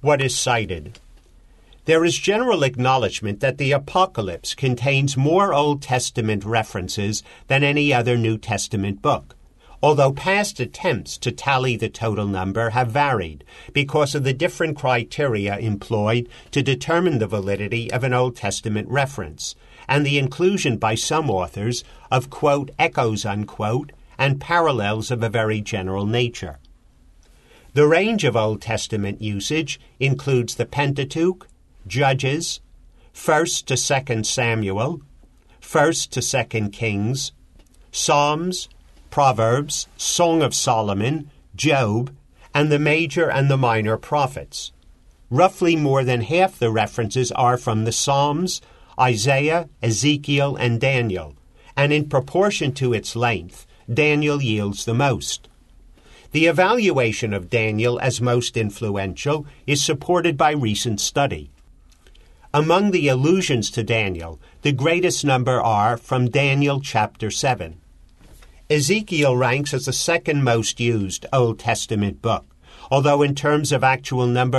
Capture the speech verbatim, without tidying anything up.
What is cited? There is general acknowledgment that the Apocalypse contains more Old Testament references than any other New Testament book, although past attempts to tally the total number have varied because of the different criteria employed to determine the validity of an Old Testament reference, and the inclusion by some authors of, quote, echoes, unquote, and parallels of a very general nature. The range of Old Testament usage includes the Pentateuch, Judges, First to Second Samuel, First to Second Kings, Psalms, Proverbs, Song of Solomon, Job, and the major and the minor prophets. Roughly more than half the references are from the Psalms, Isaiah, Ezekiel, and Daniel, and in proportion to its length, Daniel yields the most. The evaluation of Daniel as most influential is supported by recent study. Among the allusions to Daniel, the greatest number are from Daniel chapter seven. Ezekiel ranks as the second most used Old Testament book, although in terms of actual number